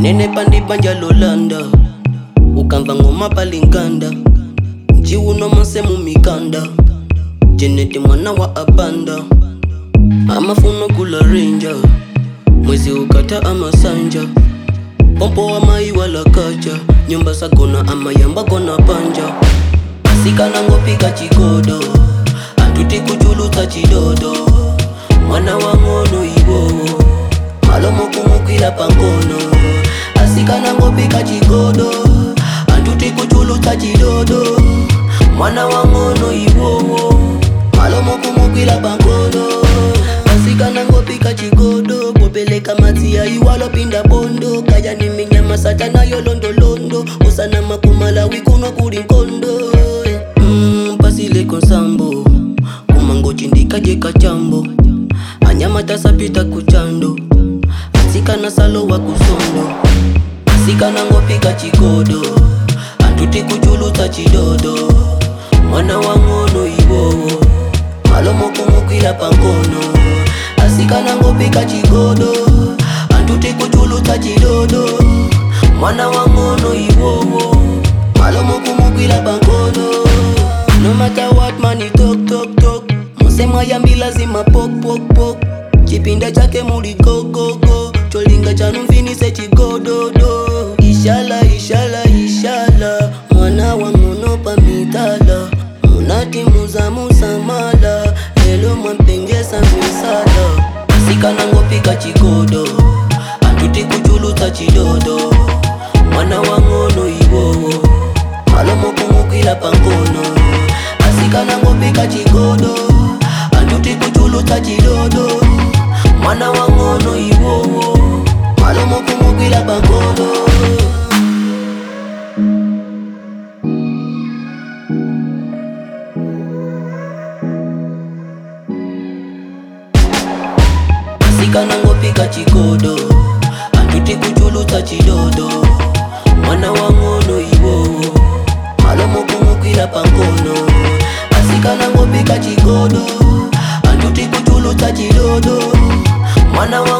Nene pandi banja lolanda ukamva ngoma palinganda Njiuno masemu mikanda Jenete mwana wa abanda Amafuno kula ranger Mwezi ukata ama sanja Pompo wa mai wala kacha Nyumba sakona ama yamba kona panja Asika nango pika chikodo Antuti kuchuluta chidodo Mwana wa ngono iwowo Malomo kumukila pankono Asika nango pika chikodo Antuti kuchuluta chidodo Mwana wa ngono iwowo Malomo kumukila pankono Asika nango pika chikodo Popeleka matia iwalo pinda bondo Kaya ni minyama satana yo londo londo Osana makumala wikuno kurinkondo Pasile konsambo Kumango chindika jeka chambo Anyama tasapita kuchando Asika na salo wa kusondo Asika nango pika chikodo Antuti kuchuluta chidodo Mwana wa ngono iwowo Malomo kumukila pankono Asika nango pika chikodo Antuti kuchuluta chidodo Mwana wa ngono iwowo Malomo kumukila pankono No matter what money talk talk talk Musema yambi lazima pok pok pok Chipinda chake muri go go go Cholinga chanu mfinise chigododo Inshallah inshallah inshallah Mwana wa ngono pa mitala Munati muza musamala Lelo mwampengesa misala Asika nango pika chikodo Antuti kuchuluta chidodo Mwana wa ngono iwowo Malomo kumukila pankono Asika nango pika chikodo Antuti kuchuluta chidodo Mwana wa ngono iwowo Malomo kumukila pankono Asika nango pika chikodo Antuti kuchuluta chidodo Mwana wa ngono iwowo Malomo kumukila pankono Asika nango pika chikodo Antuti kuchuluta chidodo Mwana wa